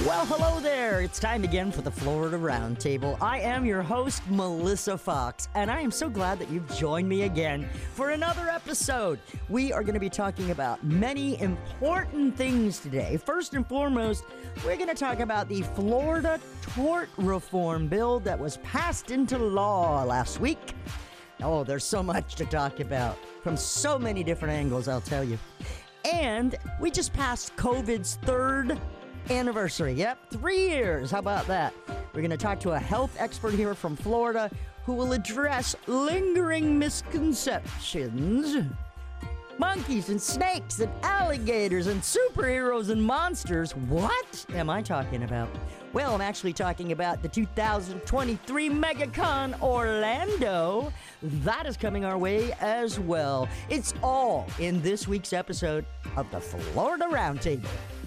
Well, hello there. It's time again for the Florida Roundtable. I am your host, Melissa Fox, and I am so glad that you've joined me again for another episode. We are going to be talking about many important things today. First and foremost, we're going to talk about the Florida Tort Reform Bill that was passed into law last week. Oh, there's so much to talk about from so many different angles, I'll tell you. And we just passed COVID's third anniversary. Yep, 3 years. How about that? We're going to talk to a health expert here from Florida who will address lingering misconceptions. Monkeys and snakes and alligators and superheroes and monsters. What am I talking about? Well, I'm actually talking about the 2023 MegaCon Orlando. That is coming our way as well. It's all in this week's episode of the Florida Roundtable.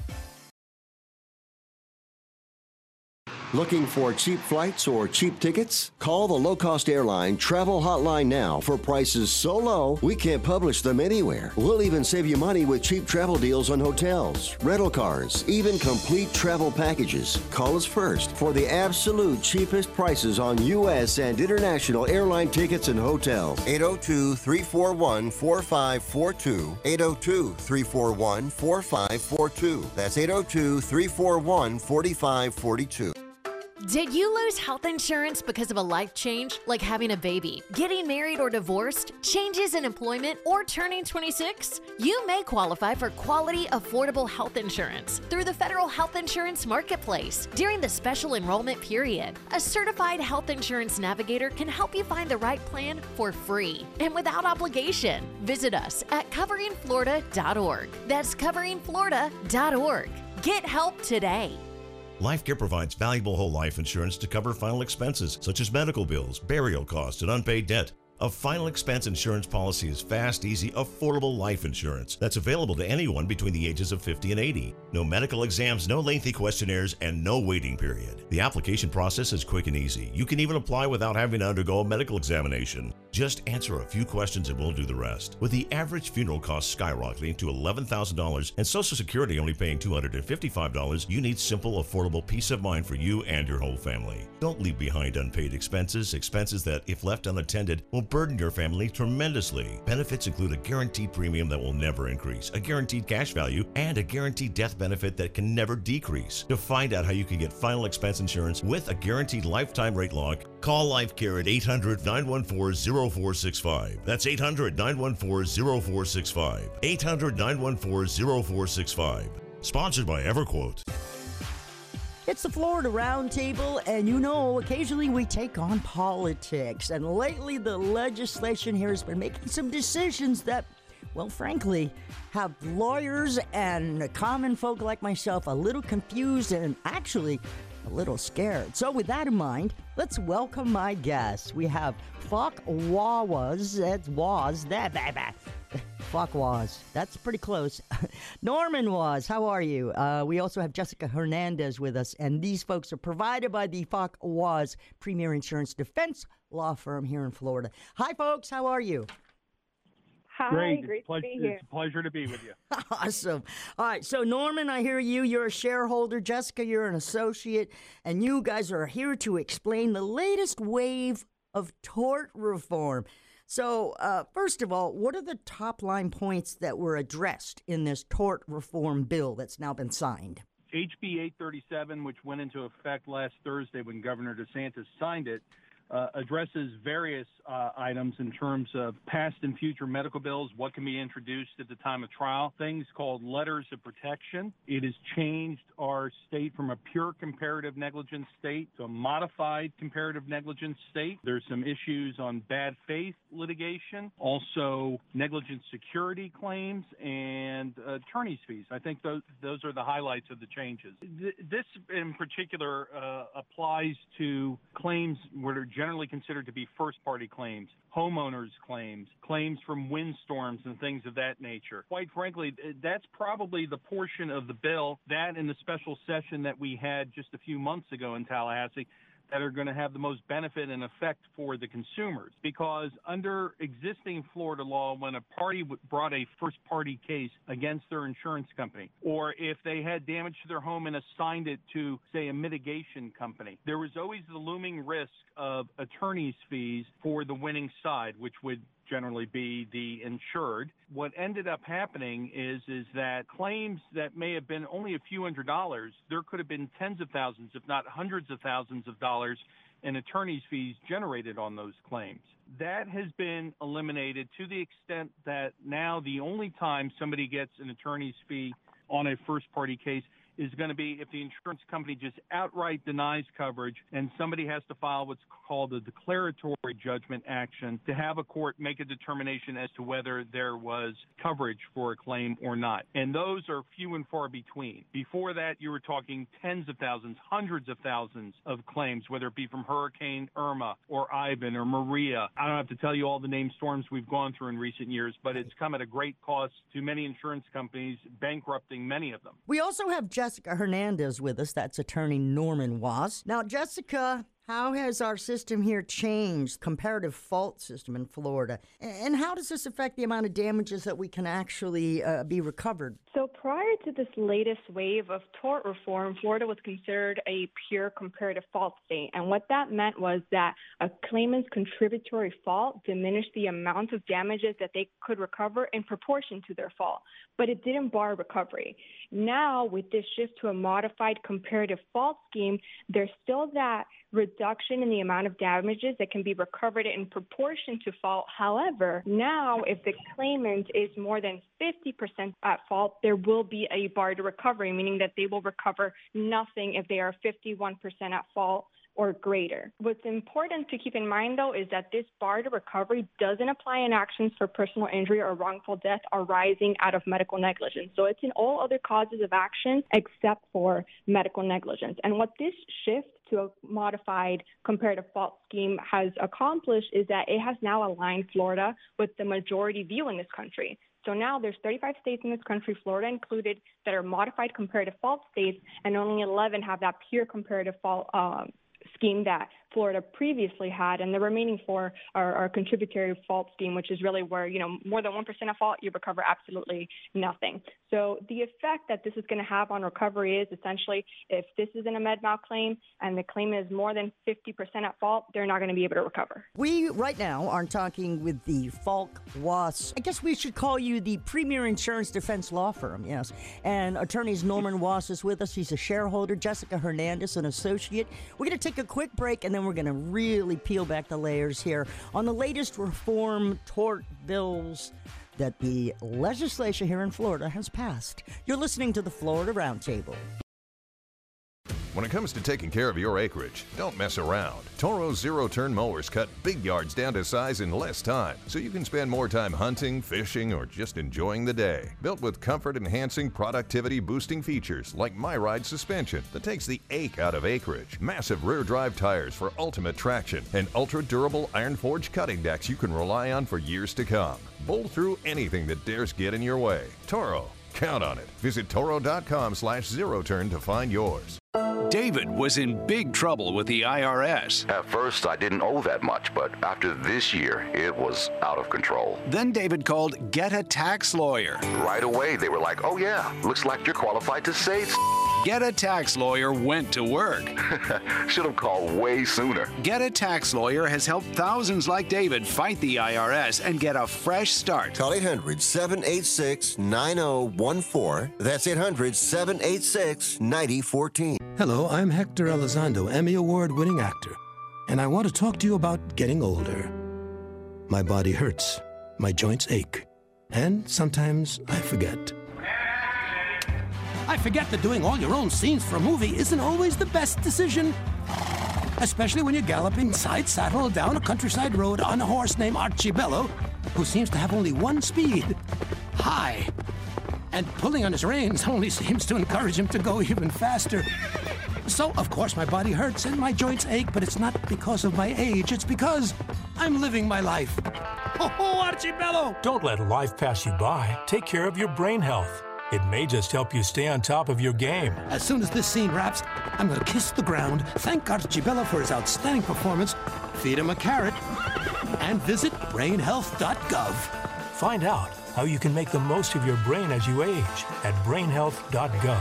Looking for cheap flights or cheap tickets? Call the low-cost airline travel hotline now for prices so low we can't publish them anywhere. We'll even save you money with cheap travel deals on hotels, rental cars, even complete travel packages. Call us first for the absolute cheapest prices on U.S. and international airline tickets and hotels. 802-341-4542. 802-341-4542. That's 802-341-4542. Did you lose health insurance because of a life change, like having a baby, getting married or divorced, changes in employment, or turning 26? You may qualify for quality, affordable health insurance through the Federal Health Insurance Marketplace. During the special enrollment period, a certified health insurance navigator can help you find the right plan for free and without obligation. Visit us at coveringflorida.org. That's coveringflorida.org. Get help today. LifeCare provides valuable whole life insurance to cover final expenses such as medical bills, burial costs, and unpaid debt. A final expense insurance policy is fast, easy, affordable life insurance that's available to anyone between the ages of 50 and 80. No medical exams, no lengthy questionnaires, and no waiting period. The application process is quick and easy. You can even apply without having to undergo a medical examination. Just answer a few questions and we'll do the rest. With the average funeral cost skyrocketing to $11,000 and Social Security only paying $255, you need simple, affordable peace of mind for you and your whole family. Don't leave behind unpaid expenses that, if left unattended, will burden your family tremendously. Benefits include a guaranteed premium that will never increase, a guaranteed cash value, and a guaranteed death benefit that can never decrease. To find out how you can get final expense insurance with a guaranteed lifetime rate lock, call LifeCare at 800-914-0465. That's 800-914-0465. 800-914-0465. Sponsored by EverQuote. It's the Florida Roundtable, and you know, occasionally we take on politics. And lately, the legislation here has been making some decisions that, well, frankly, have lawyers and common folk like myself a little confused and actually a little scared. So with that in mind, let's welcome my guests. We have Fuck Waz. That's pretty close. Norman Waz, how are you? We also have Jessica Hernandez with us, and these folks are provided by the Fuck Waz Premier Insurance Defense Law Firm here in Florida. Hi, folks. How are you? Hi, great to be here. It's a pleasure to be with you. Awesome. All right, so Norman, I hear you. You're a shareholder. Jessica, you're an associate, and you guys are here to explain the latest wave of tort reform. So, first of all, what are the top line points that were addressed in this tort reform bill that's now been signed? HB 837, which went into effect last Thursday when Governor DeSantis signed it, addresses various items in terms of past and future medical bills, what can be introduced at the time of trial, things called letters of protection. It has changed our state from a pure comparative negligence state to a modified comparative negligence state. There's some issues on bad faith litigation, also negligent security claims, and attorney's fees. I think those are the highlights of the changes. This in particular applies to claims that are generally considered to be first-party claims, homeowners' claims, claims from windstorms and things of that nature. Quite frankly, that's probably the portion of the bill, that in the special session that we had just a few months ago in Tallahassee, that are going to have the most benefit and effect for the consumers. Because under existing Florida law, when a party brought a first-party case against their insurance company, or if they had damage to their home and assigned it to, say, a mitigation company, there was always the looming risk of attorney's fees for the winning side, which would generally be the insured. What ended up happening is that claims that may have been only a few $100s, there could have been tens of thousands, if not hundreds of thousands of dollars in attorney's fees generated on those claims. That has been eliminated to the extent that now the only time somebody gets an attorney's fee on a first-party case is going to be if the insurance company just outright denies coverage and somebody has to file what's called a declaratory judgment action to have a court make a determination as to whether there was coverage for a claim or not. And those are few and far between. Before that, you were talking tens of thousands, hundreds of thousands of claims, whether it be from Hurricane Irma or Ivan or Maria. I don't have to tell you all the named storms we've gone through in recent years, but it's come at a great cost to many insurance companies, bankrupting many of them. We also have Jessica Hernandez with us. That's attorney Norman Was. Now, Jessica, how has our system here changed, comparative fault system in Florida? And how does this affect the amount of damages that we can actually be recovered? So prior to this latest wave of tort reform, Florida was considered a pure comparative fault state. And what that meant was that a claimant's contributory fault diminished the amount of damages that they could recover in proportion to their fault, but it didn't bar recovery. Now, with this shift to a modified comparative fault scheme, there's still that reduction in the amount of damages that can be recovered in proportion to fault. However, now if the claimant is more than 50% at fault, there will be a bar to recovery, meaning that they will recover nothing if they are 51% at fault or greater. What's important to keep in mind, though, is that this bar to recovery doesn't apply in actions for personal injury or wrongful death arising out of medical negligence. So it's in all other causes of action except for medical negligence. And what this shift to a modified comparative fault scheme has accomplished is that it has now aligned Florida with the majority view in this country. So now there's 35 states in this country, Florida included, that are modified comparative fault states, and only 11 have that pure comparative fault scheme that Florida previously had, and the remaining 4 are contributory fault scheme, which is really where, more than 1% of fault, you recover absolutely nothing. So the effect that this is going to have on recovery is essentially if this isn't a med mal claim and the claim is more than 50% at fault, they're not going to be able to recover. We right now are talking with the Falk Was. I guess we should call you the premier insurance defense law firm, yes. And attorneys Norman Was is with us. He's a shareholder. Jessica Hernandez, an associate. We're going to take a quick break, and then we're going to really peel back the layers here on the latest reform tort bills that the legislature here in Florida has passed. You're listening to the Florida Roundtable. When it comes to taking care of your acreage, don't mess around. Toro's zero-turn mowers cut big yards down to size in less time, so you can spend more time hunting, fishing, or just enjoying the day. Built with comfort-enhancing, productivity-boosting features like MyRide suspension that takes the ache out of acreage, massive rear-drive tires for ultimate traction, and ultra-durable iron-forged cutting decks you can rely on for years to come. Bowl through anything that dares get in your way. Toro. Count on it. Visit Toro.com/zero-turn to find yours. David was in big trouble with the IRS. At first, I didn't owe that much, but after this year, it was out of control. Then David called Get a Tax Lawyer. Right away, they were like, oh yeah, looks like you're qualified to save. Get a Tax Lawyer went to work. Should have called way sooner. Get a Tax Lawyer has helped thousands like David fight the IRS and get a fresh start. Call 800-786-9014. That's 800-786-9014. Hello, I'm Hector Elizondo, Emmy Award-winning actor, and I want to talk to you about getting older. My body hurts, my joints ache, and sometimes I forget. I forget that doing all your own scenes for a movie isn't always the best decision. Especially when you're galloping side saddle down a countryside road on a horse named Archibello, who seems to have only one speed, high. And pulling on his reins only seems to encourage him to go even faster. So, of course, my body hurts and my joints ache, but it's not because of my age. It's because I'm living my life. Oh, Archibello! Don't let life pass you by. Take care of your brain health. It may just help you stay on top of your game. As soon as this scene wraps, I'm going to kiss the ground, thank Archibello for his outstanding performance, feed him a carrot, and visit brainhealth.gov. Find out how you can make the most of your brain as you age at brainhealth.gov.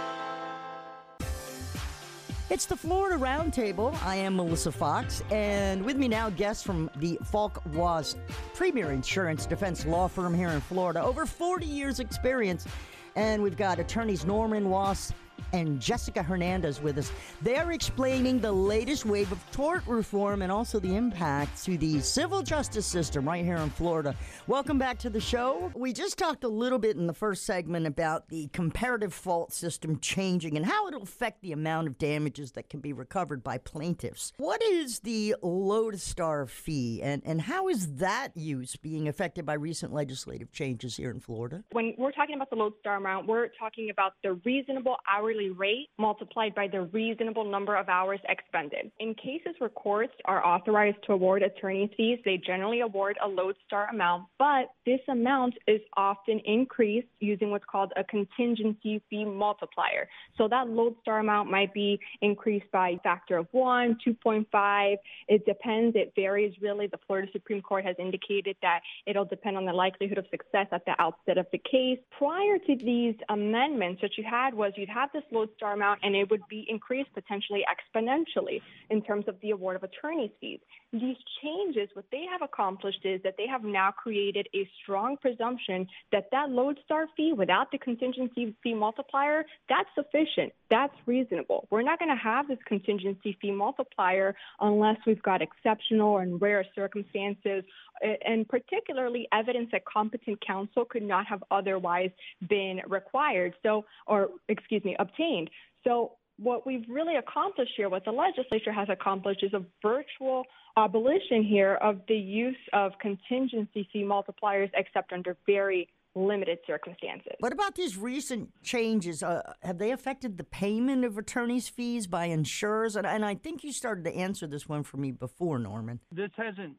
It's the Florida Roundtable. I am Melissa Fox, and with me now, guests from the Falk Was premier insurance defense law firm here in Florida. Over 40 years experience, and we've got attorneys Norman Was and Jessica Hernandez with us. They're explaining the latest wave of tort reform and also the impact to the civil justice system right here in Florida. Welcome back to the show. We just talked a little bit in the first segment about the comparative fault system changing and how it'll affect the amount of damages that can be recovered by plaintiffs. What is the lodestar fee, and how is that use being affected by recent legislative changes here in Florida? When we're talking about the lodestar amount, we're talking about the reasonable hourly rate multiplied by the reasonable number of hours expended. In cases where courts are authorized to award attorney's fees, they generally award a lodestar amount, but this amount is often increased using what's called a contingency fee multiplier. So that lodestar amount might be increased by a factor of 1, 2.5. It depends. It varies, really. The Florida Supreme Court has indicated that it'll depend on the likelihood of success at the outset of the case. Prior to these amendments, what you had was you'd have this lodestar amount, and it would be increased potentially exponentially in terms of the award of attorney's fees. These changes, what they have accomplished is that they have now created a strong presumption that that lodestar fee without the contingency fee multiplier, that's sufficient. That's reasonable. We're not going to have this contingency fee multiplier unless we've got exceptional and rare circumstances, and particularly evidence that competent counsel could not have otherwise been obtained. So what we've really accomplished here, what the legislature has accomplished, is a virtual abolition here of the use of contingency fee multipliers except under very limited circumstances. What about these recent changes? Have they affected the payment of attorney's fees by insurers? And I think you started to answer this one for me before, Norman. This hasn't.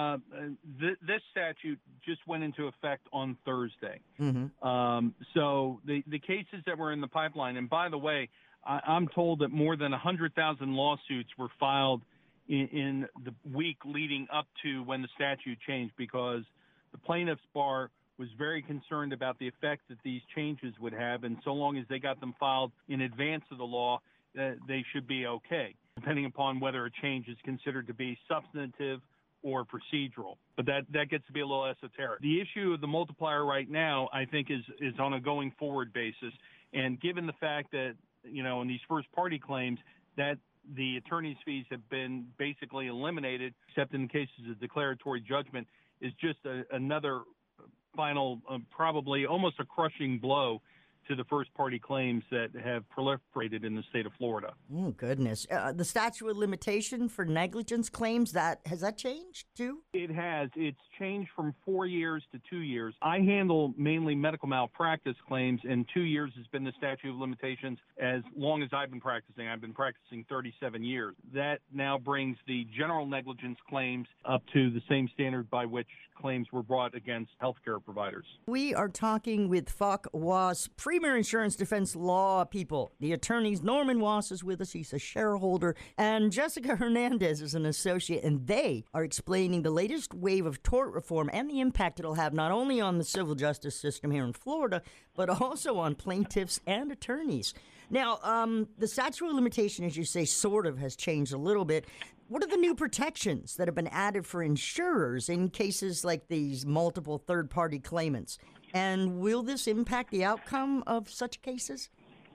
This statute just went into effect on Thursday. Mm-hmm. So the cases that were in the pipeline, and by the way, I'm told that more than 100,000 lawsuits were filed in the week leading up to when the statute changed, because the plaintiffs' bar was very concerned about the effect that these changes would have, and so long as they got them filed in advance of the law, they should be okay, depending upon whether a change is considered to be substantive or procedural. But that gets to be a little esoteric. The issue of the multiplier right now, I think, is on a going forward basis, and given the fact that, in these first-party claims, that the attorney's fees have been basically eliminated, except in cases of declaratory judgment, is just another final, probably almost a crushing blow to the first-party claims that have proliferated in the state of Florida. Oh, goodness. The statute of limitation for negligence claims, has that changed, too? It has. It's changed from 4 years to 2 years. I handle mainly medical malpractice claims, and 2 years has been the statute of limitations as long as I've been practicing. I've been practicing 37 years. That now brings the general negligence claims up to the same standard by which claims were brought against healthcare providers. We are talking with Falk Was premier insurance defense law people. The attorneys, Norman Was is with us. He's a shareholder. And Jessica Hernandez is an associate. And they are explaining the latest wave of tort reform and the impact it'll have not only on the civil justice system here in Florida, but also on plaintiffs and attorneys. Now, the statute of limitation, as you say, sort of has changed a little bit. What are the new protections that have been added for insurers in cases like these multiple third-party claimants? And will this impact the outcome of such cases?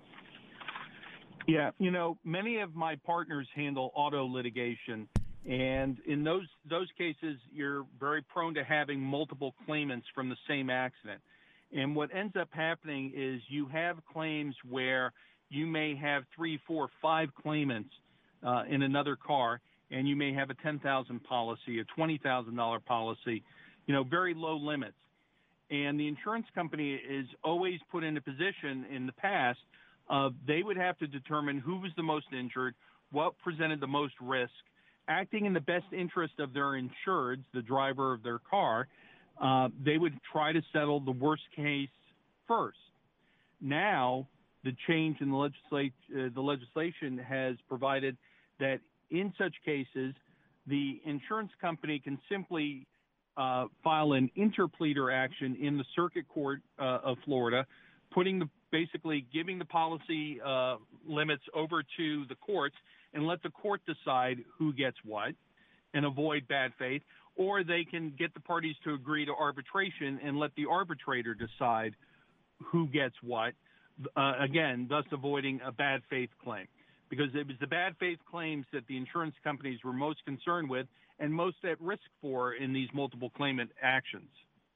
Yeah, many of my partners handle auto litigation, and in those cases, you're very prone to having multiple claimants from the same accident. And what ends up happening is you have claims where you may have 3, 4, 5 claimants in another car, and you may have a $10,000 policy, a $20,000 policy, very low limits. And the insurance company is always put in a position in the past of they would have to determine who was the most injured, what presented the most risk, acting in the best interest of their insureds, the driver of their car. They would try to settle the worst case first. Now, the change in the legislation has provided that in such cases, the insurance company can simply file an interpleader action in the Circuit Court of Florida, basically giving the policy limits over to the courts and let the court decide who gets what and avoid bad faith, or they can get the parties to agree to arbitration and let the arbitrator decide who gets what, again, thus avoiding a bad faith claim. Because it was the bad faith claims that the insurance companies were most concerned with and most at risk for in these multiple claimant actions.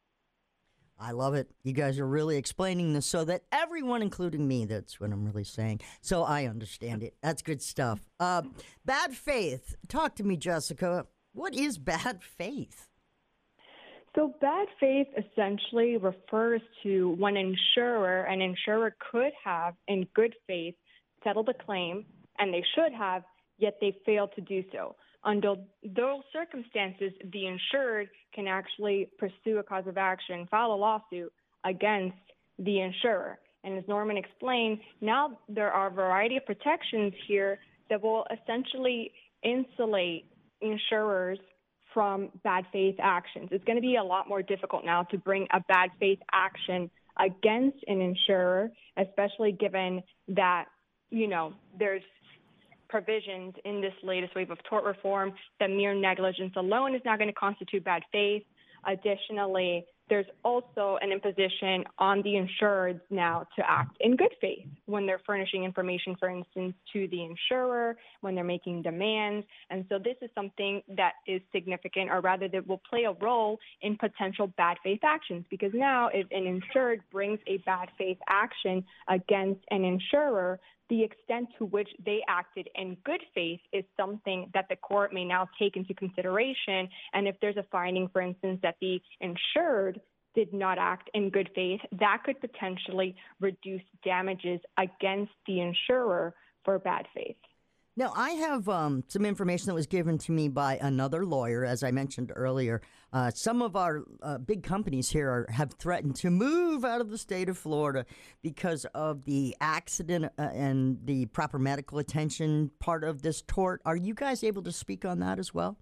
I love it. You guys are really explaining this so that everyone, including me, that's what I'm really saying, so I understand it. That's good stuff. Bad faith. Talk to me, Jessica. What is bad faith? So bad faith essentially refers to when an insurer could have, in good faith, settled a claim, and they should have, yet they failed to do so. Under those circumstances, the insured can actually pursue a cause of action, file a lawsuit against the insurer. And as Norman explained, now there are a variety of protections here that will essentially insulate insurers from bad faith actions. It's going to be a lot more difficult now to bring a bad faith action against an insurer, especially given that, there's provisions in this latest wave of tort reform that mere negligence alone is not going to constitute bad faith. Additionally, there's also an imposition on the insured now to act in good faith when they're furnishing information, for instance, to the insurer, when they're making demands. And so this is something that is significant, or rather that will play a role in potential bad faith actions, because now if an insured brings a bad faith action against an insurer, the extent to which they acted in good faith is something that the court may now take into consideration. And if there's a finding, for instance, that the insured did not act in good faith, that could potentially reduce damages against the insurer for bad faith. Now, I have some information that was given to me by another lawyer, as I mentioned earlier. Some of our big companies here have threatened to move out of the state of Florida because of the accident and the proper medical attention part of this tort. Are you guys able to speak on that as well?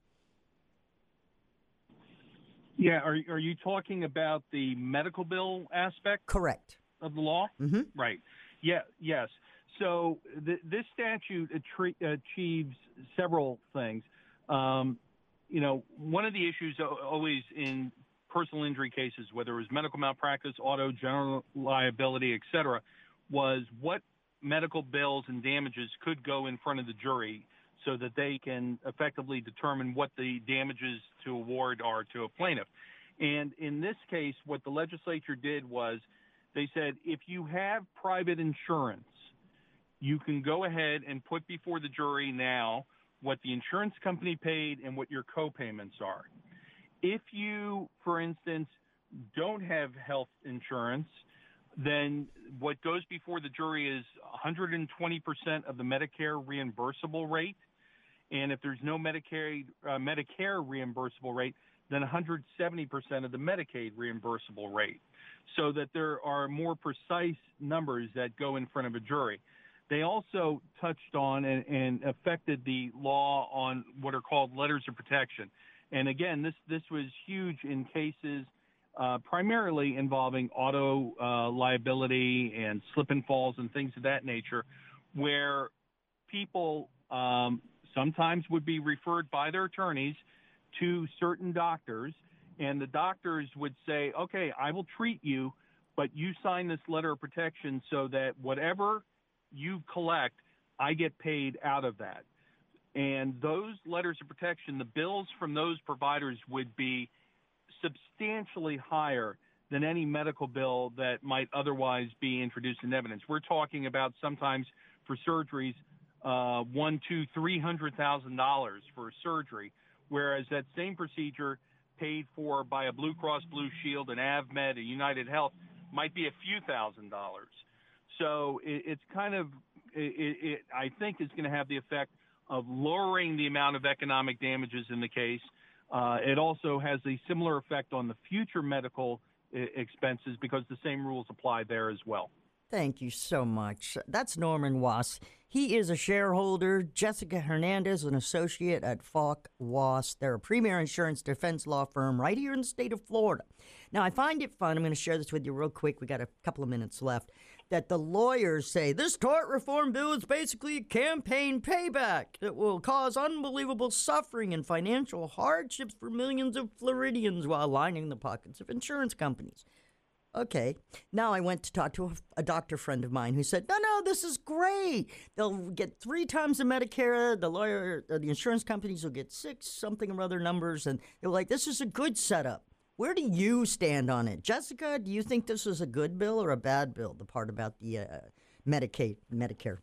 Yeah, are you talking about the medical bill aspect? Correct. Of the law? Mm-hmm. Right. Yeah. Yes. So this statute achieves several things. One of the issues always in personal injury cases, whether it was medical malpractice, auto, general liability, et cetera, was what medical bills and damages could go in front of the jury so that they can effectively determine what the damages to award are to a plaintiff. And in this case, what the legislature did was they said, if you have private insurance, you can go ahead and put before the jury now what the insurance company paid and what your co-payments are. If you, for instance, don't have health insurance, then what goes before the jury is 120% of the Medicare reimbursable rate. And if there's no Medicare reimbursable rate, then 170% of the Medicaid reimbursable rate, so that there are more precise numbers that go in front of a jury. They also touched on and affected the law on what are called letters of protection. And again, this was huge in cases primarily involving auto liability and slip and falls and things of that nature, where people sometimes would be referred by their attorneys to certain doctors, and the doctors would say, okay, I will treat you, but you sign this letter of protection so that whatever you collect, I get paid out of that. And those letters of protection, the bills from those providers would be substantially higher than any medical bill that might otherwise be introduced in evidence. We're talking about sometimes for surgeries, $100,000 to $300,000 for surgery, whereas that same procedure paid for by a Blue Cross Blue Shield, an AvMed, a United Health might be a few $1,000s. So it's kind of, I think, is going to have the effect of lowering the amount of economic damages in the case. It also has a similar effect on the future medical expenses because the same rules apply there as well. Thank you so much. That's Norman Wass. He is a shareholder. Jessica Hernandez, an associate at Falk Wass. They're a premier insurance defense law firm right here in the state of Florida. Now, I find it fun. I'm going to share this with you real quick. We got a couple of minutes left. That the lawyers say this tort reform bill is basically a campaign payback that will cause unbelievable suffering and financial hardships for millions of Floridians while lining the pockets of insurance companies. Okay, now I went to talk to a doctor friend of mine who said, no, this is great. They'll get 3 times the Medicare. The insurance companies will get 6 something or other numbers. And they're like, this is a good setup. Where do you stand on it? Jessica, do you think this is a good bill or a bad bill, the part about the Medicare?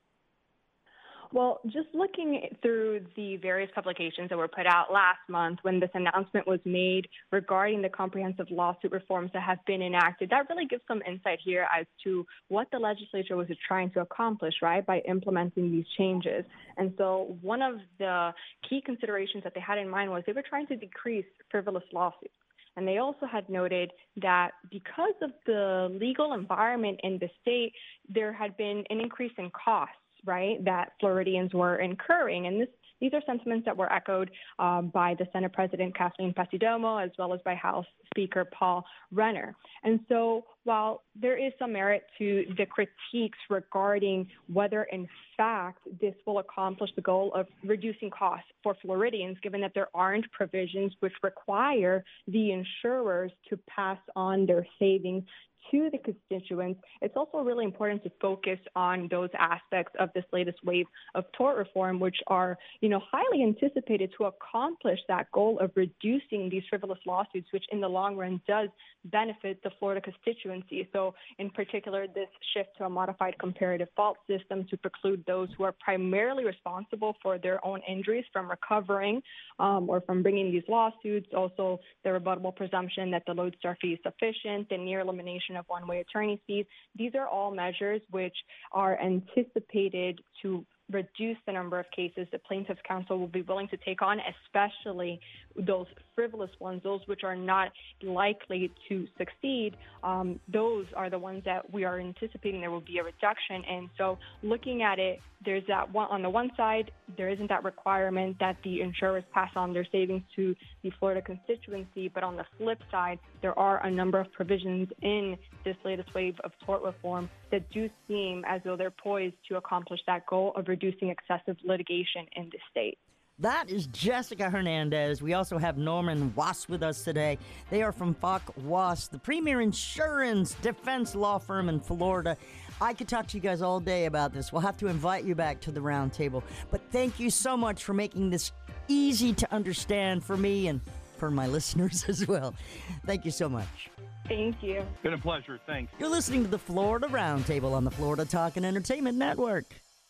Well, just looking through the various publications that were put out last month when this announcement was made regarding the comprehensive lawsuit reforms that have been enacted, that really gives some insight here as to what the legislature was trying to accomplish, right, by implementing these changes. And so one of the key considerations that they had in mind was they were trying to decrease frivolous lawsuits. And they also had noted that because of the legal environment in the state, there had been an increase in costs, right, that Floridians were incurring. And these are sentiments that were echoed by the Senate President Kathleen Passidomo, as well as by House Speaker Paul Renner. And so while there is some merit to the critiques regarding whether, in fact, this will accomplish the goal of reducing costs for Floridians, given that there aren't provisions which require the insurers to pass on their savings to the constituents, it's also really important to focus on those aspects of this latest wave of tort reform, which are, highly anticipated to accomplish that goal of reducing these frivolous lawsuits, which in the long run does benefit the Florida constituency. So in particular, this shift to a modified comparative fault system to preclude those who are primarily responsible for their own injuries from recovering or from bringing these lawsuits. Also, the rebuttable presumption that the lodestar fee is sufficient, the near elimination of one-way attorney's fees. These are all measures which are anticipated to reduce the number of cases that plaintiff's counsel will be willing to take on, especially those frivolous ones, those which are not likely to succeed. Those are the ones that we are anticipating there will be a reduction. And so looking at it, there's that one on the one side, there isn't that requirement that the insurers pass on their savings to the Florida constituency. But on the flip side, there are a number of provisions in this latest wave of tort reform that do seem as though they're poised to accomplish that goal of reducing excessive litigation in the state. That is Jessica Hernandez. We also have Norman Wass with us today. They are from Falk Wass, the premier insurance defense law firm in Florida. I could talk to you guys all day about this. We'll have to invite you back to the round table. But thank you so much for making this easy to understand for me and for my listeners as well. Thank you so much. Thank you. Been a pleasure. Thanks. You're listening to the Florida Roundtable on the Florida Talk and Entertainment Network.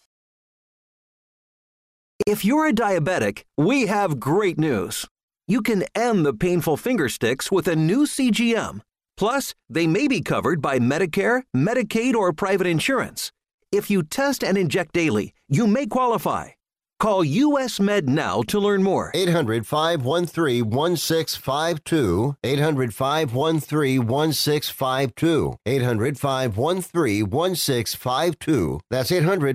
If you're a diabetic, we have great news. You can end the painful finger sticks with a new CGM. Plus, they may be covered by Medicare, Medicaid, or private insurance. If you test and inject daily, you may qualify. Call US Med now to learn more. 800-513-1652. 800-513-1652. 800-513-1652. That's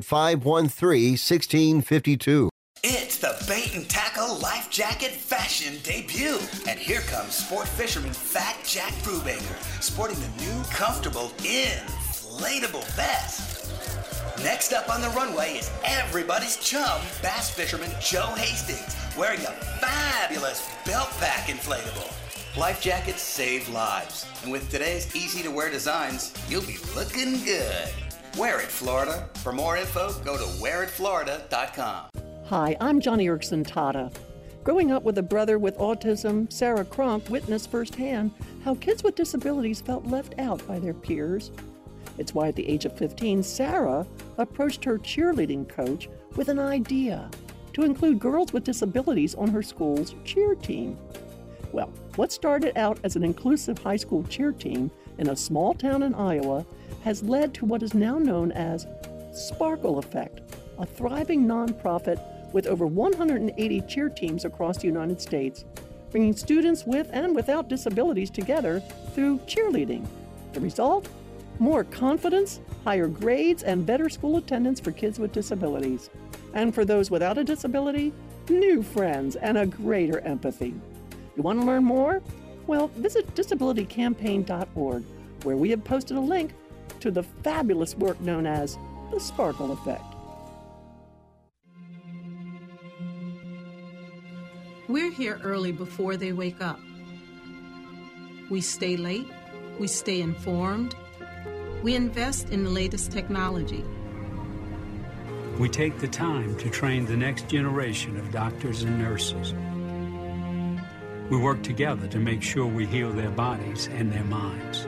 800-513-1652. It's the Bait and Tackle Life Jacket Fashion debut. And here comes sport fisherman Fat Jack Brubaker, sporting the new, comfortable, inflatable vest. Next up on the runway is everybody's chum, bass fisherman Joe Hastings, wearing a fabulous belt pack inflatable. Life jackets save lives. And with today's easy-to-wear designs, you'll be looking good. Wear It, Florida. For more info, go to wearitflorida.com. Hi, I'm Johnny Erickson Tata. Growing up with a brother with autism, Sarah Cronk witnessed firsthand how kids with disabilities felt left out by their peers. It's why at the age of 15, Sarah approached her cheerleading coach with an idea to include girls with disabilities on her school's cheer team. Well, what started out as an inclusive high school cheer team in a small town in Iowa has led to what is now known as Sparkle Effect, a thriving nonprofit with over 180 cheer teams across the United States, bringing students with and without disabilities together through cheerleading. The result? More confidence, higher grades, and better school attendance for kids with disabilities. And for those without a disability, new friends and a greater empathy. You want to learn more? Well, visit disabilitycampaign.org, where we have posted a link to the fabulous work known as the Sparkle Effect. We're here early before they wake up. We stay late, we stay informed, we invest in the latest technology. We take the time to train the next generation of doctors and nurses. We work together to make sure we heal their bodies and their minds.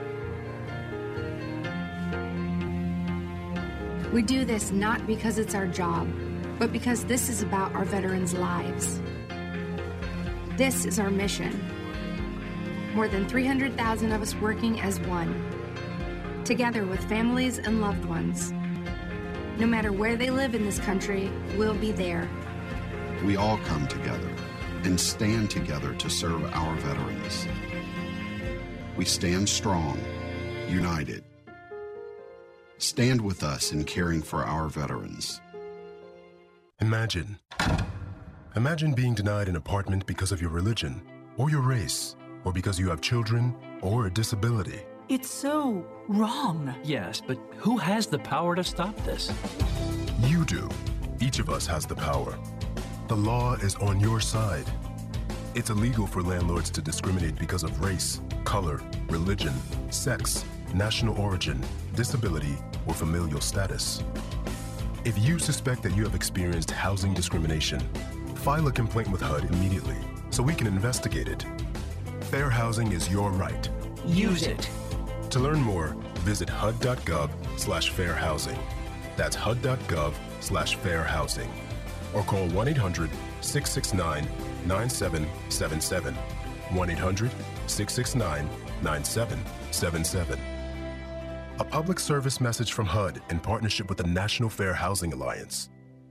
We do this not because it's our job, but because this is about our veterans' lives. This is our mission. More than 300,000 of us working as one, together with families and loved ones. No matter where they live in this country, we'll be there. We all come together and stand together to serve our veterans. We stand strong, united. Stand with us in caring for our veterans. Imagine being denied an apartment because of your religion, or your race, or because you have children, or a disability. It's so wrong. Yes, but who has the power to stop this? You do. Each of us has the power. The law is on your side. It's illegal for landlords to discriminate because of race, color, religion, sex, national origin, disability, or familial status. If you suspect that you have experienced housing discrimination, file a complaint with HUD immediately so we can investigate it. Fair housing is your right. Use it. To learn more, visit hud.gov/fairhousing. That's hud.gov/fairhousing. Or call 1-800-669-9777. 1-800-669-9777. A public service message from HUD in partnership with the National Fair Housing Alliance.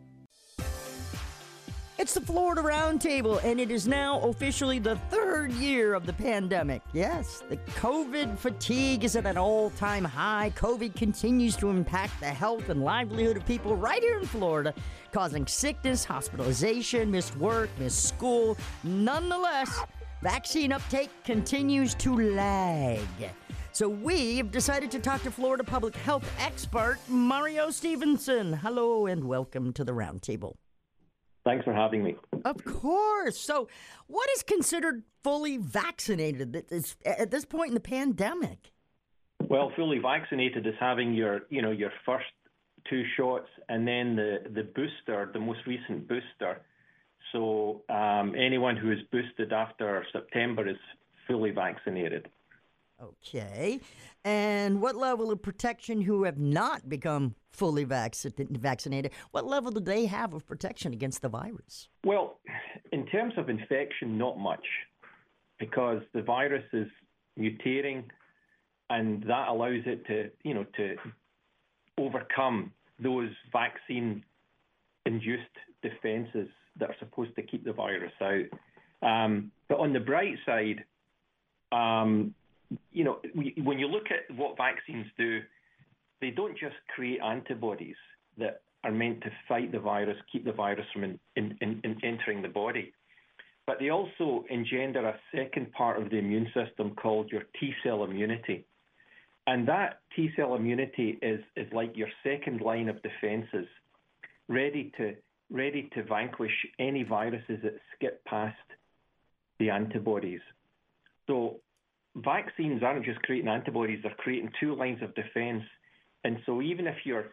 It's the Florida Roundtable, and it is now officially the third year of the pandemic. Yes, the COVID fatigue is at an all-time high. COVID continues to impact the health and livelihood of people right here in Florida, causing sickness, hospitalization, missed work, missed school. Nonetheless, vaccine uptake continues to lag. So we have decided to talk to Florida public health expert Mario Stevenson. Hello and welcome to the Roundtable. Thanks for having me. Of course. So what is considered fully vaccinated at this point in the pandemic? Well, fully vaccinated is having your first two shots and then the booster, the most recent booster. So anyone who is boosted after September is fully vaccinated. Okay. And what level of protection who have not become fully vaccinated, what level do they have of protection against the virus? Well, in terms of infection, not much, because the virus is mutating and that allows it to overcome those vaccine-induced defenses that are supposed to keep the virus out. But on the bright side, when you look at what vaccines do, they don't just create antibodies that are meant to fight the virus, keep the virus from entering the body, but they also engender a second part of the immune system called your T-cell immunity. And that T-cell immunity is like your second line of defenses, ready to vanquish any viruses that skip past the antibodies. So vaccines aren't just creating antibodies; they're creating two lines of defense. And so even if your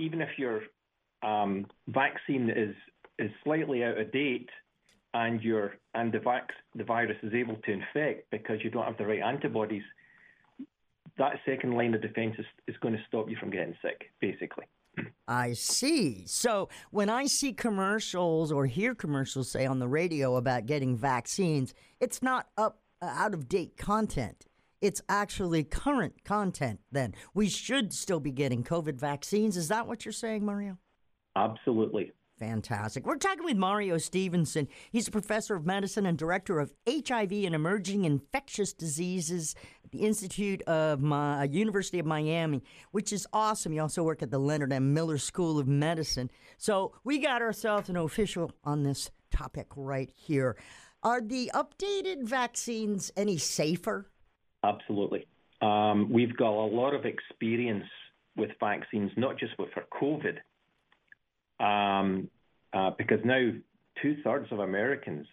vaccine is slightly out of date, and the virus is able to infect because you don't have the right antibodies, that second line of defense is going to stop you from getting sick, basically. I see. So when I see commercials or hear commercials say on the radio about getting vaccines, it's not out-of-date content. It's actually current content then. We should still be getting COVID vaccines. Is that what you're saying, Mario? Absolutely. Fantastic. We're talking with Mario Stevenson. He's a professor of medicine and director of HIV and emerging infectious diseases at the Institute of University of Miami, which is awesome. You also work at the Leonard M. Miller School of Medicine. So we got ourselves an official on this topic right here. Are the updated vaccines any safer? Absolutely. We've got a lot of experience with vaccines, not just for COVID. Because now 2/3 of Americans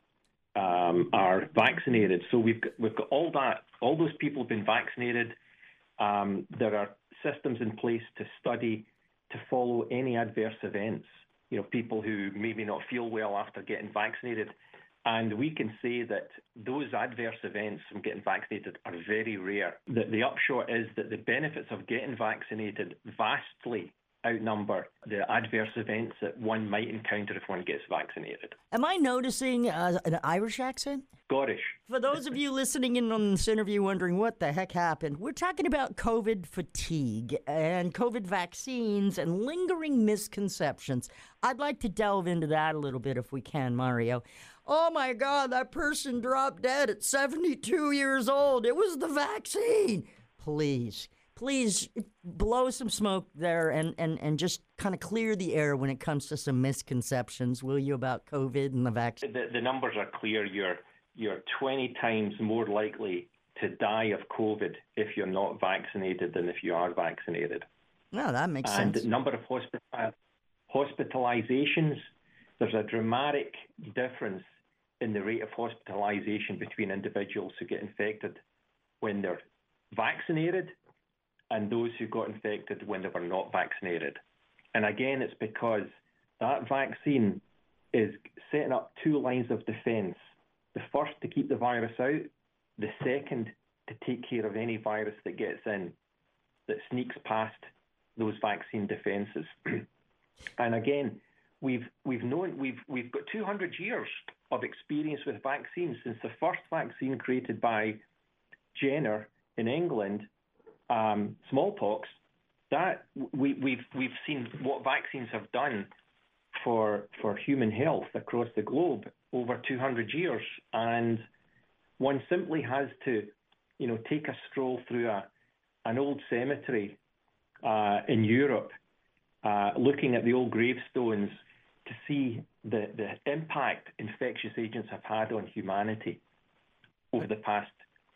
are vaccinated. So we've got all those people have been vaccinated. There are systems in place to study, to follow any adverse events. People who maybe not feel well after getting vaccinated. And we can say that those adverse events from getting vaccinated are very rare. The upshot is that the benefits of getting vaccinated vastly outnumber the adverse events that one might encounter if one gets vaccinated. Am I noticing an Irish accent? Scottish. For those of you listening in on this interview wondering what the heck happened, we're talking about COVID fatigue and COVID vaccines and lingering misconceptions. I'd like to delve into that a little bit if we can, Mario. Oh my God, that person dropped dead at 72 years old. It was the vaccine. Please blow some smoke there and just kind of clear the air when it comes to some misconceptions, will you, about COVID and the vaccine? The numbers are clear. You're 20 times more likely to die of COVID if you're not vaccinated than if you are vaccinated. No, that makes sense. And the number of hospitalizations, there's a dramatic difference in the rate of hospitalization between individuals who get infected when they're vaccinated and those who got infected when they were not vaccinated. And again, it's because that vaccine is setting up two lines of defense. The first, to keep the virus out. The second, to take care of any virus that gets in, that sneaks past those vaccine defenses. And again, we've got 200 years of experience with vaccines since the first vaccine created by Jenner in England, smallpox. That we've seen what vaccines have done for human health across the globe over 200 years, and one simply has to, take a stroll through an old cemetery in Europe, looking at the old gravestones to see the impact infectious agents have had on humanity over the past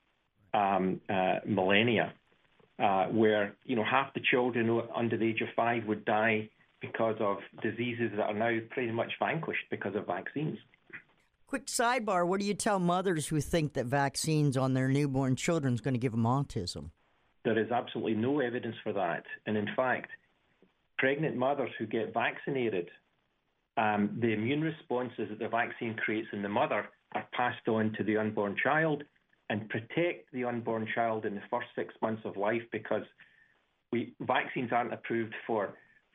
millennia, where half the children under the age of 5 would die because of diseases that are now pretty much vanquished because of vaccines. Quick sidebar, what do you tell mothers who think that vaccines on their newborn children is going to give them autism? There is absolutely no evidence for that. And in fact, pregnant mothers who get vaccinated, the immune responses that the vaccine creates in the mother are passed on to the unborn child and protect the unborn child in the first 6 months of life, because vaccines aren't approved for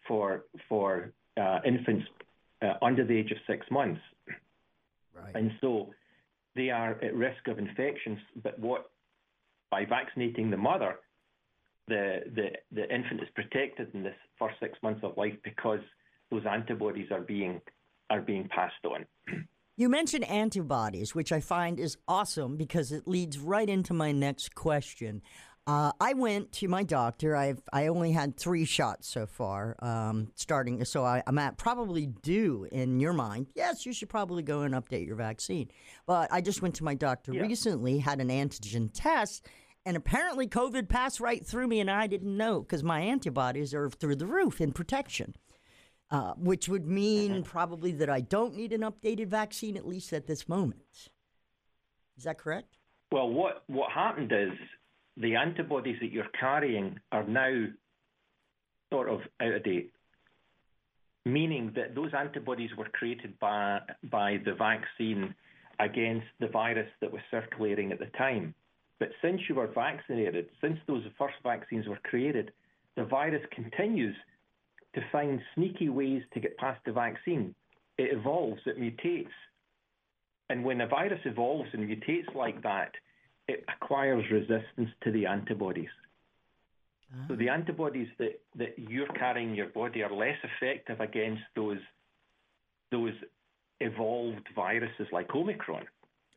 infants under the age of 6 months. Right. And so they are at risk of infections, but by vaccinating the mother, the infant is protected in this first 6 months of life because those antibodies are being passed on. You mentioned antibodies, which I find is awesome because it leads right into my next question. I went to my doctor. I only had 3 shots so far, starting. So I'm at probably due in your mind. Yes, you should probably go and update your vaccine. But I just went to my doctor recently, had an antigen test, and apparently COVID passed right through me, and I didn't know because my antibodies are through the roof in protection, which would mean probably that I don't need an updated vaccine, at least at this moment. Is that correct? Well, what happened is, the antibodies that you're carrying are now sort of out of date, meaning that those antibodies were created by the vaccine against the virus that was circulating at the time. But since you were vaccinated, since those first vaccines were created, the virus continues to find sneaky ways to get past the vaccine. It evolves, it mutates. And when a virus evolves and mutates like that, it acquires resistance to the antibodies. So the antibodies that you're carrying in your body are less effective against those those evolved viruses like Omicron.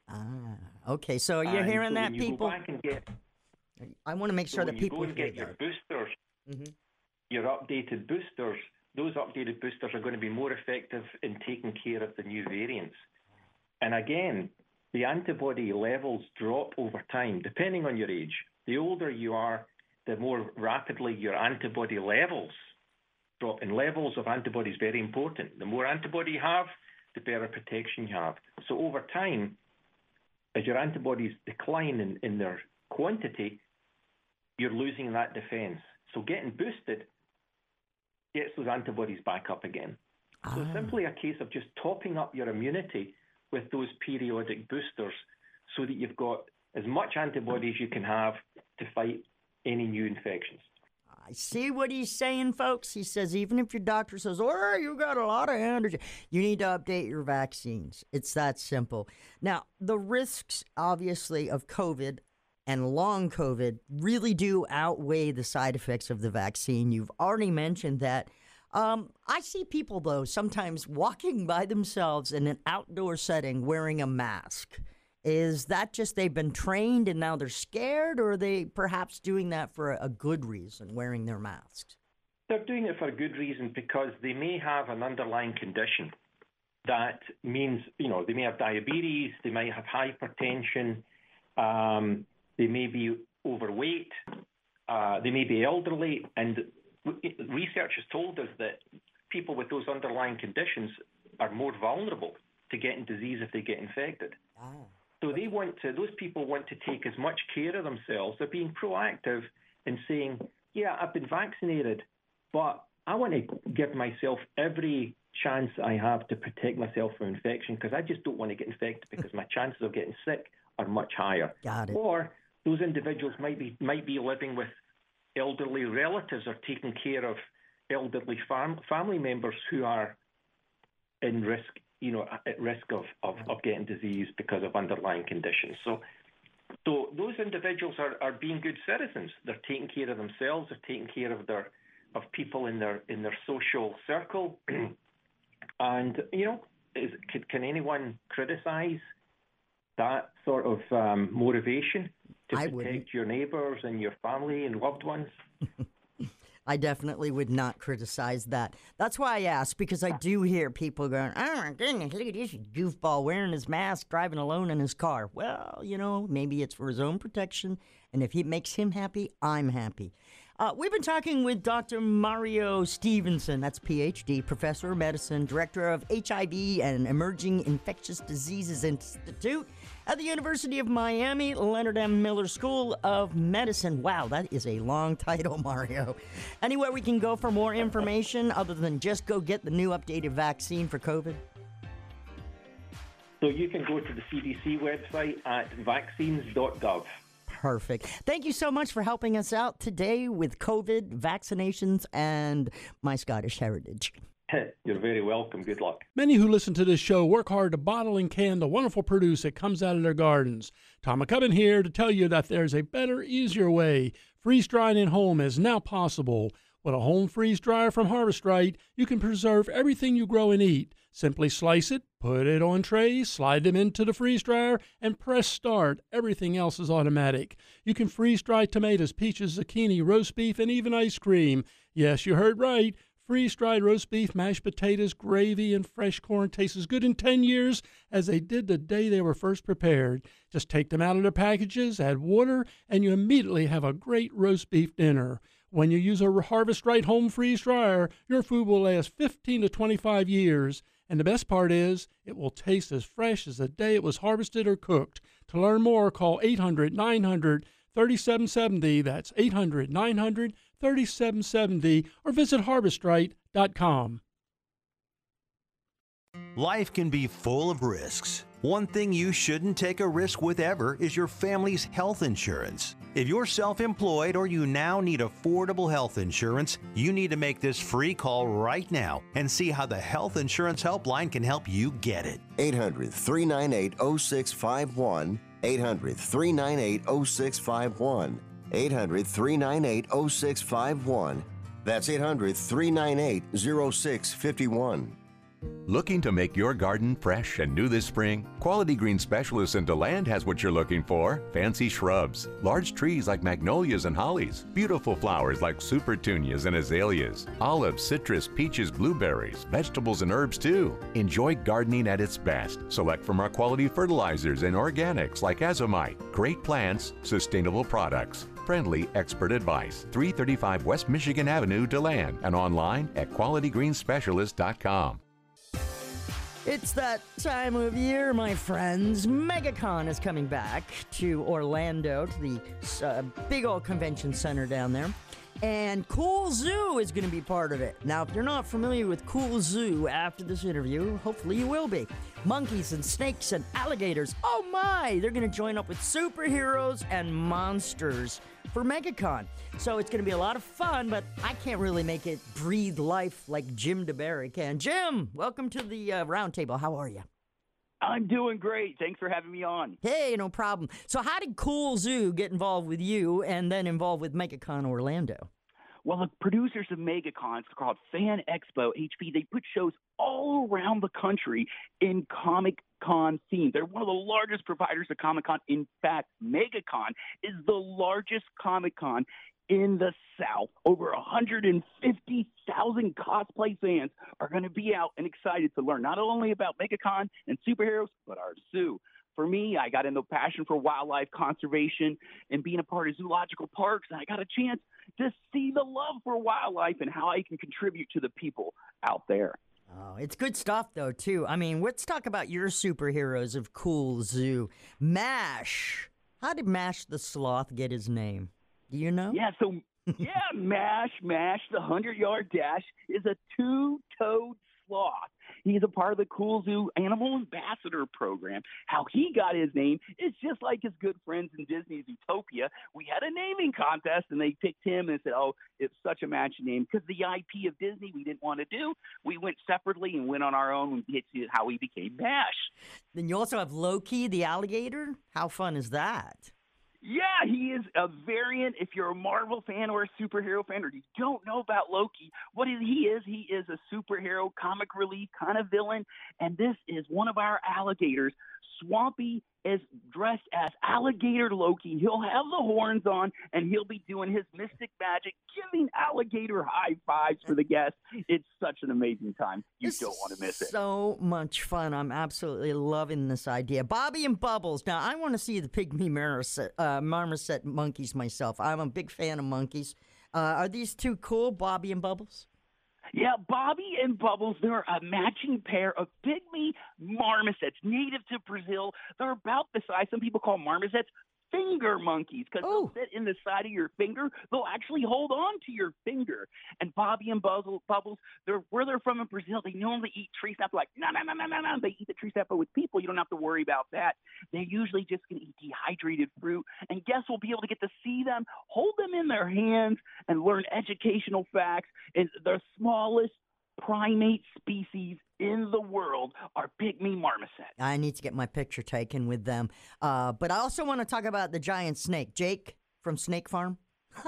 Okay, so you're hearing that, when people? You go back and get, I want to make sure that people when you go and get your boosters, your updated boosters, those updated boosters are going to be more effective in taking care of the new variants. And again, the antibody levels drop over time, depending on your age. The older you are, the more rapidly your antibody levels drop. And levels of antibody is very important. The more antibody you have, the better protection you have. So over time, as your antibodies decline in their quantity, you're losing that defense. So getting boosted gets those antibodies back up again. So it's simply a case of just topping up your immunity with those periodic boosters so that you've got as much antibodies you can have to fight any new infections. I see what he's saying, folks. He says even if your doctor says, oh, you got a lot of energy, you need to update your vaccines. It's that simple. Now, the risks, obviously, of COVID and long COVID really do outweigh the side effects of the vaccine. You've already mentioned that. I see people, though, sometimes walking by themselves in an outdoor setting wearing a mask. Is that just they've been trained and now they're scared, or are they perhaps doing that for a good reason, wearing their masks? They're doing it for a good reason because they may have an underlying condition. That means, they may have diabetes, they might have hypertension, they may be overweight, they may be elderly, and research has told us that people with those underlying conditions are more vulnerable to getting disease if they get infected. So those people want to take as much care of themselves. They're being proactive in saying, yeah, I've been vaccinated, but I want to give myself every chance I have to protect myself from infection because I just don't want to get infected because my chances of getting sick are much higher. Got it. Or those individuals might be living with elderly relatives or taking care of elderly family members who are in risk, at risk of getting disease because of underlying conditions. So those individuals are being good citizens. They're taking care of themselves. They're taking care of people in their social circle. And can anyone criticize that sort of motivation to protect your neighbors and your family and loved ones? I definitely would not criticize that. That's why I asked, because I do hear people going, oh my goodness, look at this goofball wearing his mask, driving alone in his car. Well, maybe it's for his own protection, and if it makes him happy, I'm happy. We've been talking with Dr. Mario Stevenson, that's PhD, Professor of Medicine, Director of HIV and Emerging Infectious Diseases Institute at the University of Miami, Leonard M. Miller School of Medicine. Wow, that is a long title, Mario. Anywhere we can go for more information other than just go get the new updated vaccine for COVID? So you can go to the CDC website at vaccines.gov. Perfect. Thank you so much for helping us out today with COVID, vaccinations, and my Scottish heritage. You're very welcome. Good luck. Many who listen to this show work hard to bottle and can the wonderful produce that comes out of their gardens. Tom McCubbin here to tell you that there's a better, easier way. Freeze-drying at home is now possible. With a home freeze dryer from Harvest Right, you can preserve everything you grow and eat. Simply slice it, put it on trays, slide them into the freeze dryer, and press start. Everything else is automatic. You can freeze-dry tomatoes, peaches, zucchini, roast beef, and even ice cream. Yes, you heard right. Freeze-dried roast beef, mashed potatoes, gravy, and fresh corn taste as good in 10 years as they did the day they were first prepared. Just take them out of their packages, add water, and you immediately have a great roast beef dinner. When you use a Harvest Right home freeze dryer, your food will last 15 to 25 years. And the best part is, it will taste as fresh as the day it was harvested or cooked. To learn more, call 800-900-3770. That's 800-900-3770. Or visit harvestright.com. Life can be full of risks. One thing you shouldn't take a risk with ever is your family's health insurance. If you're self-employed or you now need affordable health insurance, you need to make this free call right now and see how the Health Insurance Helpline can help you get it. 800-398-0651. 800-398-0651. 800-398-0651. That's 800-398-0651. Looking to make your garden fresh and new this spring? Quality Green Specialist in DeLand has what you're looking for. Fancy shrubs, large trees like magnolias and hollies, beautiful flowers like supertunias and azaleas, olives, citrus, peaches, blueberries, vegetables and herbs too. Enjoy gardening at its best. Select from our quality fertilizers and organics like Azomite. Great plants, sustainable products. Friendly expert advice. 335 West Michigan Avenue, DeLand, and online at qualitygreensspecialist.com. It's that time of year, my friends. MegaCon is coming back to Orlando, to the big old convention center down there. And Cool Zoo is going to be part of it. Now, if you're not familiar with Cool Zoo after this interview, hopefully you will be. Monkeys and snakes and alligators. Oh my! They're going to join up with superheroes and monsters for MegaCon. So it's going to be a lot of fun, but I can't really make it breathe life like Jim DeBerry can. Jim, welcome to the roundtable. How are you? I'm doing great. Thanks for having me on. Hey, no problem. So how did Cool Zoo get involved with you and then involved with MegaCon Orlando? Well, the producers of MegaCon, it's called Fan Expo HP, they put shows all around the country in Comic-Con themes. They're one of the largest providers of Comic-Con. In fact, MegaCon is the largest Comic-Con in the South. Over 150,000 cosplay fans are going to be out and excited to learn not only about MegaCon and superheroes, but our zoo. For me, I got into a passion for wildlife conservation and being a part of zoological parks, and I got a chance to see the love for wildlife and how I can contribute to the people out there. Oh, it's good stuff, though, too. I mean, let's talk about your superheroes of Cool Zoo. MASH. How did MASH the Sloth get his name? Do you know? Yeah, MASH, the 100-yard dash, is a two-toed sloth. He's a part of the Cool Zoo Animal Ambassador program. How he got his name is just like his good friends in Disney's Zootopia. We had a naming contest, and they picked him and said, oh, it's such a matching name. Because the IP of Disney we didn't want to do, we went separately and went on our own, and it's how he became MASH. Then you also have Loki the alligator. How fun is that? Yeah, he is a variant. If you're a Marvel fan or a superhero fan, or you don't know about Loki, what he is a superhero, comic relief kind of villain, and this is one of our alligators. Swampy is dressed as Alligator Loki. He'll have the horns on, and he'll be doing his mystic magic, giving alligator high fives for the guests. It's such an amazing time. You don't want to miss it. So much fun. I'm absolutely loving this idea. Bobby and Bubbles. Now, I want to see the Pygmy Marmoset monkeys myself. I'm a big fan of monkeys. Are these two cool, Bobby and Bubbles? Yeah, Bobby and Bubbles, they're a matching pair of pygmy marmosets native to Brazil. They're about the size, some people call marmosets finger monkeys, because they'll sit in the side of your finger. They'll actually hold on to your finger. And Bobby and Bubbles, where they're from in Brazil, they normally eat tree sap like, no. They eat the tree sap, but with people, you don't have to worry about that. They're usually just going to eat dehydrated fruit. And guests will be able to get to see them, hold them in their hands, and learn educational facts. And the smallest primate species in the world are pygmy marmosets. I need to get my picture taken with them. But I also want to talk about the giant snake. Jake from Snake Farm.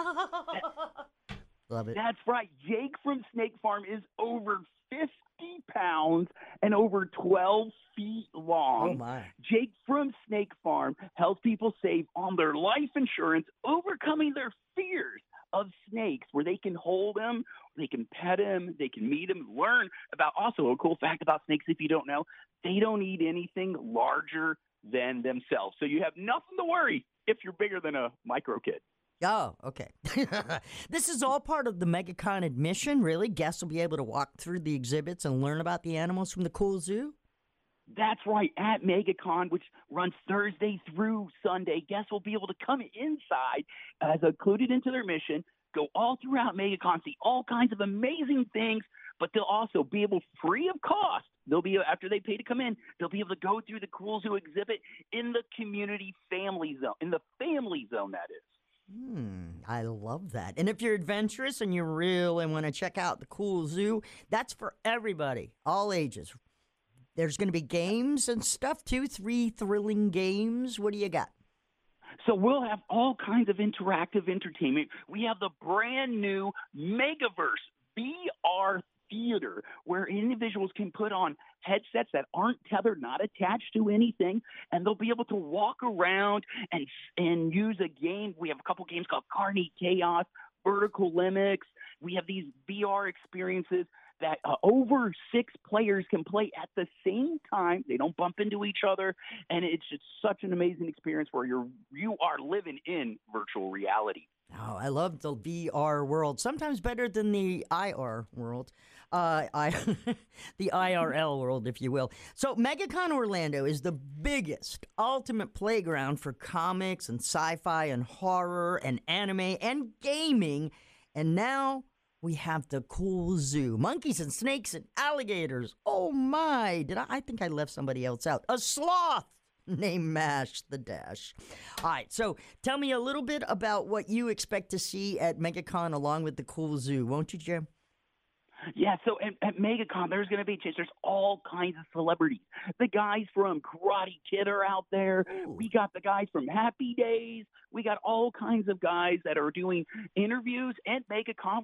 Love it. That's right. Jake from Snake Farm is over 50 pounds and over 12 feet long. Oh, my. Jake from Snake Farm helps people save on their life insurance, overcoming their fears of snakes, where they can hold them, they can pet them, they can meet them, learn about. Also, a cool fact about snakes, if you don't know, they don't eat anything larger than themselves. So you have nothing to worry if you're bigger than a micro kid. Oh, okay. This is all part of the MegaCon admission, really? Guests will be able to walk through the exhibits and learn about the animals from the Cool Zoo? That's right. At MegaCon, which runs Thursday through Sunday, guests will be able to come inside as included into their mission, go all throughout MegaCon, see all kinds of amazing things, but they'll also be able, free of cost, they'll be, after they pay to come in, they'll be able to go through the Cool Zoo exhibit in the community family zone, that is. I love that. And if you're adventurous and you really want to check out the Cool Zoo, that's for everybody, all ages. There's going to be games and stuff, too, 3 thrilling games. What do you got? So we'll have all kinds of interactive entertainment. We have the brand new Megaverse VR theater where individuals can put on headsets that aren't tethered, not attached to anything, and they'll be able to walk around and use a game. We have a couple games called Carney Chaos, Vertical Limits. We have these VR experiences that over 6 players can play at the same time. They don't bump into each other, and it's just such an amazing experience where you are living in virtual reality. Oh, I love the VR world. Sometimes better than the IR world. The IRL world, if you will. So MegaCon Orlando is the biggest, ultimate playground for comics and sci-fi and horror and anime and gaming. And now we have the cool zoo. Monkeys and snakes and alligators. Oh my, I think I left somebody else out. A sloth named Mash the Dash. All right, so tell me a little bit about what you expect to see at MegaCon along with the cool zoo, won't you, Jim? Yeah, so at MegaCon, there's going to be there's all kinds of celebrities. The guys from Karate Kid are out there. Ooh. We got the guys from Happy Days. We got all kinds of guys that are doing interviews at MegaCon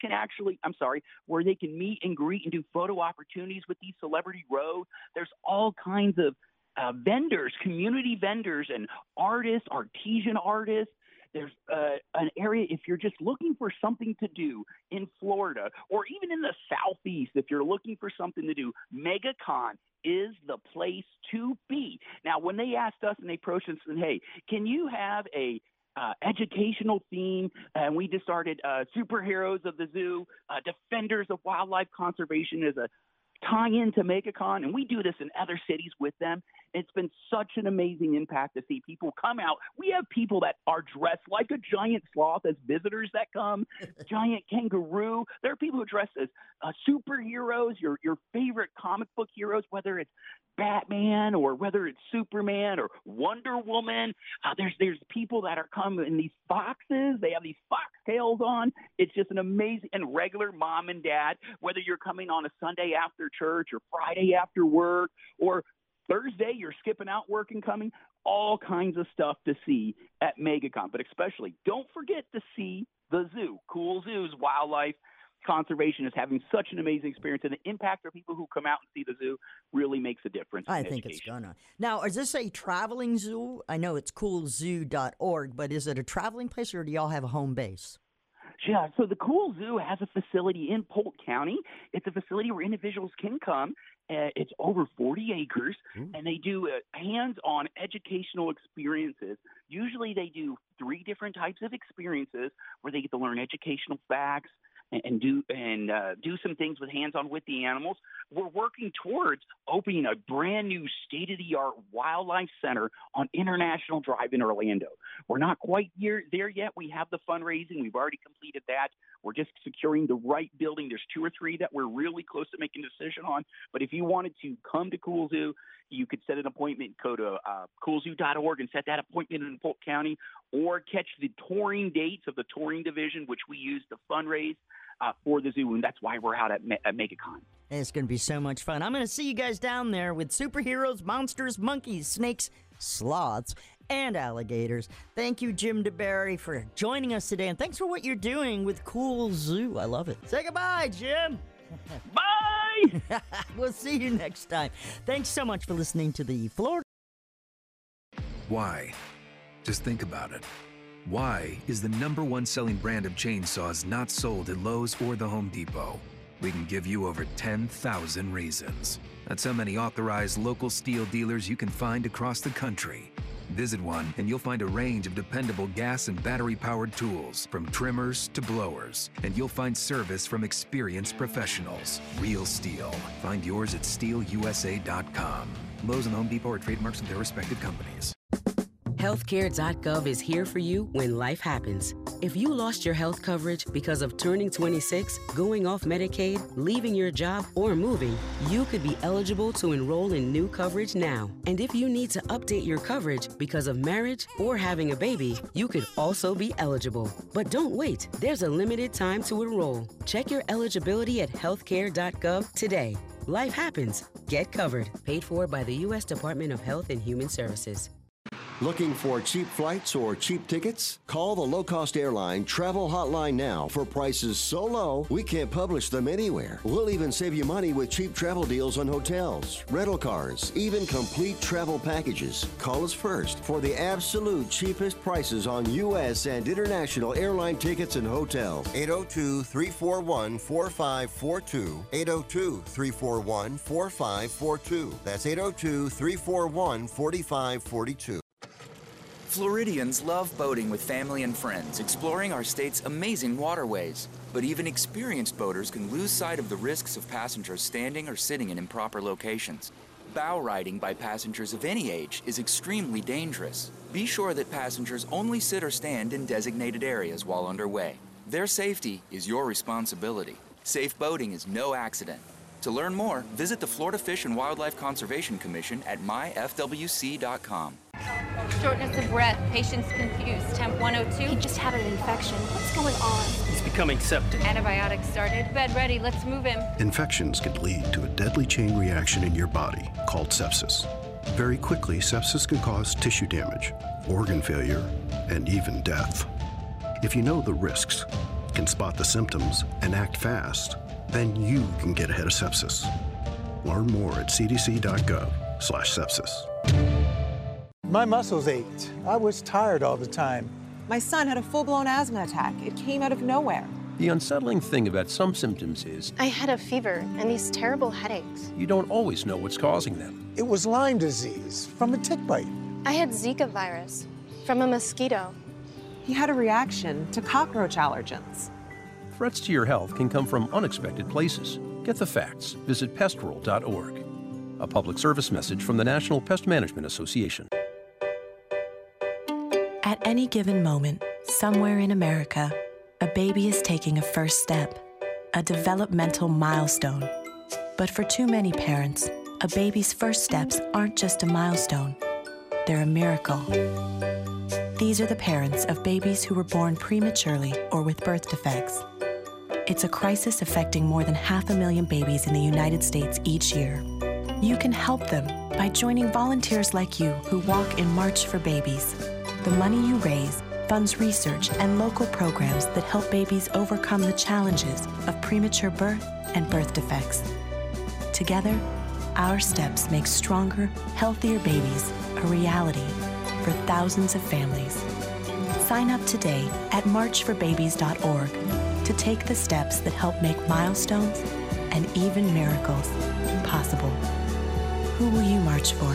where they can meet and greet and do photo opportunities with these celebrity rows. There's all kinds of vendors, community vendors, and artists, artisan artists. There's an area, if you're just looking for something to do in Florida or even in the Southeast, if you're looking for something to do, MegaCon is the place to be. Now, when they asked us and they approached us and said, hey, can you have a educational theme? And we just started Superheroes of the Zoo, Defenders of Wildlife Conservation as a tie-in to MegaCon, and we do this in other cities with them. It's been such an amazing impact to see people come out. We have people that are dressed like a giant sloth as visitors that come, giant kangaroo. There are people who dress as superheroes, your favorite comic book heroes, whether it's Batman or whether it's Superman or Wonder Woman. There's people that are coming in these foxes. They have these foxtails on. It's just an amazing, and regular mom and dad, whether you're coming on a Sunday after church or Friday after work or Thursday, you're skipping out work and coming, all kinds of stuff to see at MegaCon. But especially, don't forget to see the zoo. Cool Zoo's wildlife conservation is having such an amazing experience, and the impact of people who come out and see the zoo really makes a difference. I think it's gonna. Now, is this a traveling zoo? I know it's coolzoo.org, but is it a traveling place, or do y'all have a home base? Yeah, so the Cool Zoo has a facility in Polk County. It's a facility where individuals can come. It's over 40 acres, and they do hands-on educational experiences. Usually they do 3 different types of experiences where they get to learn educational facts and do some things with hands-on with the animals. We're working towards opening a brand new state-of-the-art wildlife center on International Drive in Orlando. We're not quite there yet. We have the fundraising. We've already completed that. We're just securing the right building. There's 2 or 3 that we're really close to making a decision on. But if you wanted to come to Cool Zoo, you could set an appointment, go to coolzoo.org and set that appointment in Polk County, or catch the touring dates of the touring division, which we use to fundraise for the zoo, and that's why we're out at MegaCon. It's going to be so much fun. I'm going to see you guys down there with superheroes, monsters, monkeys, snakes, sloths, and alligators. Thank you, Jim DeBerry, for joining us today, and thanks for what you're doing with Cool Zoo. I love it. Say goodbye, Jim. Bye! We'll see you next time. Thanks so much for listening to the Florida. Why? Just think about it. Why is the #1 selling brand of chainsaws not sold at Lowe's or the Home Depot? We can give you over 10,000 reasons. That's how many authorized local steel dealers you can find across the country. Visit one and you'll find a range of dependable gas and battery-powered tools, from trimmers to blowers. And you'll find service from experienced professionals. Real STIHL. Find yours at stihlusa.com. Lowe's and Home Depot are trademarks of their respective companies. Healthcare.gov is here for you when life happens. If you lost your health coverage because of turning 26, going off Medicaid, leaving your job, or moving, you could be eligible to enroll in new coverage now. And if you need to update your coverage because of marriage or having a baby, you could also be eligible. But don't wait. There's a limited time to enroll. Check your eligibility at healthcare.gov today. Life happens. Get covered. Paid for by the U.S. Department of Health and Human Services. Looking for cheap flights or cheap tickets? Call the low-cost airline travel hotline now for prices so low we can't publish them anywhere. We'll even save you money with cheap travel deals on hotels, rental cars, even complete travel packages. Call us first for the absolute cheapest prices on U.S. and international airline tickets and hotels. 802-341-4542. 802-341-4542. That's 802-341-4542. Floridians love boating with family and friends, exploring our state's amazing waterways. But even experienced boaters can lose sight of the risks of passengers standing or sitting in improper locations. Bow riding by passengers of any age is extremely dangerous. Be sure that passengers only sit or stand in designated areas while underway. Their safety is your responsibility. Safe boating is no accident. To learn more, visit the Florida Fish and Wildlife Conservation Commission at myfwc.com. Shortness of breath, patient's confused, temp 102. He just had an infection. What's going on? He's becoming septic. Antibiotics started. Bed ready, let's move him. Infections can lead to a deadly chain reaction in your body called sepsis. Very quickly, sepsis can cause tissue damage, organ failure, and even death. If you know the risks, can spot the symptoms, and act fast, then you can get ahead of sepsis. Learn more at cdc.gov/sepsis. My muscles ached. I was tired all the time. My son had a full-blown asthma attack. It came out of nowhere. The unsettling thing about some symptoms is I had a fever and these terrible headaches. you don't always know what's causing them. It was Lyme disease from a tick bite. I had Zika virus from a mosquito. He had a reaction to cockroach allergens. Threats to your health can come from unexpected places. Get the facts. Visit pestworld.org. A public service message from the National Pest Management Association. At any given moment, somewhere in America, a baby is taking a first step, a developmental milestone. But for too many parents, a baby's first steps aren't just a milestone, they're a miracle. These are the parents of babies who were born prematurely or with birth defects. It's a crisis affecting more than 500,000 babies in the United States each year. You can help them by joining volunteers like you who walk in March for Babies. The money you raise funds research and local programs that help babies overcome the challenges of premature birth and birth defects. Together, our steps make stronger, healthier babies a reality for thousands of families. Sign up today at marchforbabies.org to take the steps that help make milestones and even miracles possible. Who will you march for?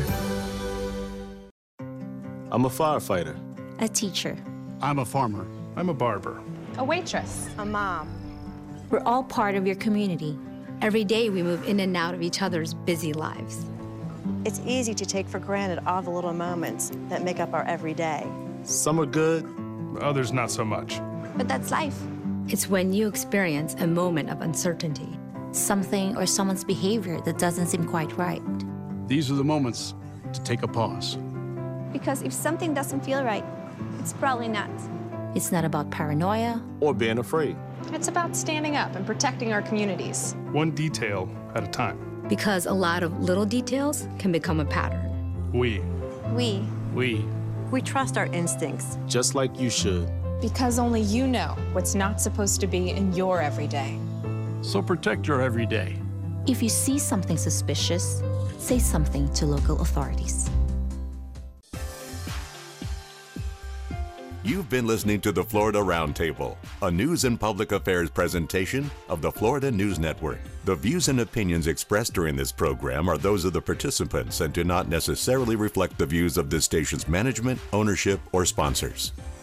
I'm a firefighter. A teacher. I'm a farmer. I'm a barber. A waitress. A mom. We're all part of your community. Every day we move in and out of each other's busy lives. It's easy to take for granted all the little moments that make up our everyday. Some are good, others not so much. But that's life. It's when you experience a moment of uncertainty, something or someone's behavior that doesn't seem quite right. These are the moments to take a pause. Because if something doesn't feel right, it's probably not. It's not about paranoia or being afraid. It's about standing up and protecting our communities. One detail at a time. Because a lot of little details can become a pattern. We trust our instincts. Just like you should. Because only you know what's not supposed to be in your everyday. So protect your everyday. If you see something suspicious, say something to local authorities. You've been listening to the Florida Roundtable, a news and public affairs presentation of the Florida News Network. The views and opinions expressed during this program are those of the participants and do not necessarily reflect the views of this station's management, ownership, or sponsors.